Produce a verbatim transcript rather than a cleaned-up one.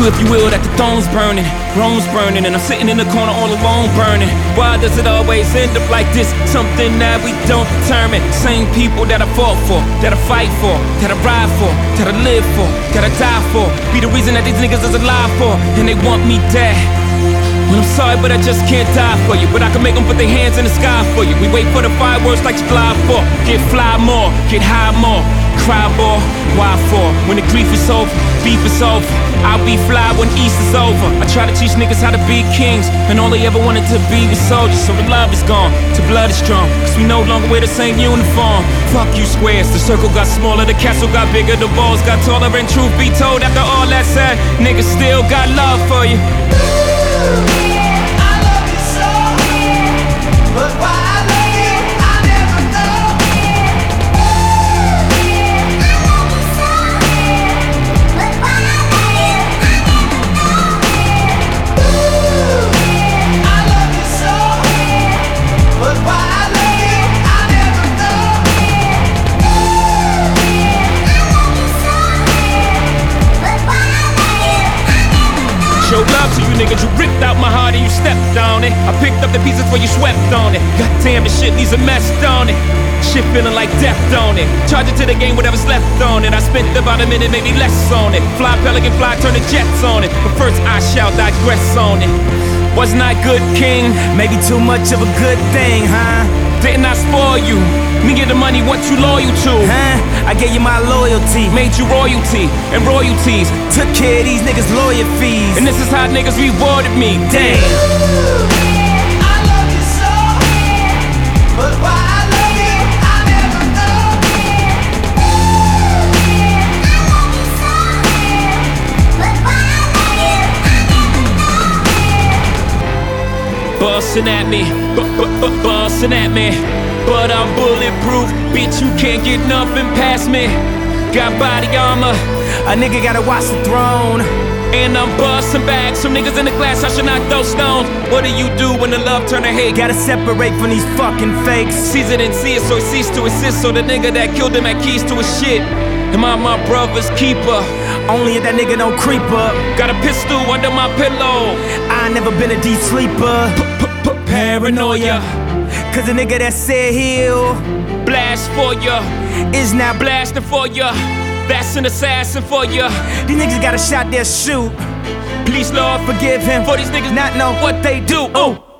you if you will that the throne's burning, Rome's burning, and I'm sitting in the corner all alone burning. Why does it always end up like this? Something that we don't determine. Same people that I fought for, that I fight for, that I ride for, that I live for, that I die for, be the reason that these niggas is alive for, and they want me dead. Well, I'm sorry, but I just can't die for you. But I can make them put their hands in the sky for you. We wait for the fireworks like July fourth. Get fly more, get high more, cry more. Why for? When the grief is over, beef is over, I'll be fly when East is over. I try to teach niggas how to be kings, and all they ever wanted to be was soldiers. So the love is gone, the blood is strong, cause we no longer wear the same uniform. Fuck you squares, the circle got smaller, the castle got bigger, the walls got taller. And truth be told, after all that said, niggas still got love for you. I love you so, but why I love you, I never know. I love you so, but why I love you, I never know. I love you so, but why I love you, I never know. I love you so, but why I love you, I never know. Show love to you niggas, you ripped out my heart and you stepped on it. I picked up the pieces where you swept on it. Goddamn, this shit needs a mess, don't it? Shit feeling like death, don't it? Charge it to the game, whatever's left on it. I spent about a minute, maybe less on it. Fly pelican fly, turn the jets on it. But first I shall digress on it. Wasn't I good, king? Maybe too much of a good thing, huh? Didn't I spoil you? Me get the money, what you loyal to? Huh? I gave you my loyalty, Made you royalty and royalties. took care of these niggas' lawyer fees. And this is how niggas rewarded me. Damn. I love you so, but why I love you, I never know. I love you so, but why I love you, I never know. Bustin' at me, bu- bu- bu- bustin' at me. But I'm bulletproof, bitch, you can't get nothing past me. Got body armor, A nigga gotta watch the throne. and I'm bustin' back. Some niggas in the class, I should knock those stones. What do you do when the love turn to hate? Gotta separate from these fucking fakes. Caesar didn't see it, so he ceased to assist. So the nigga that killed him had keys to his shit. Am I my brother's keeper? Only if that nigga don't creep up. Got a pistol under my pillow. I ain't never been a deep sleeper. Paranoia, Cause the nigga that said he'll blast for ya, is now black. blasting for ya. That's an assassin for ya. These niggas got a shot, they'll shoot. Please, Lord, Forgive him for these niggas not know what they do. Oh.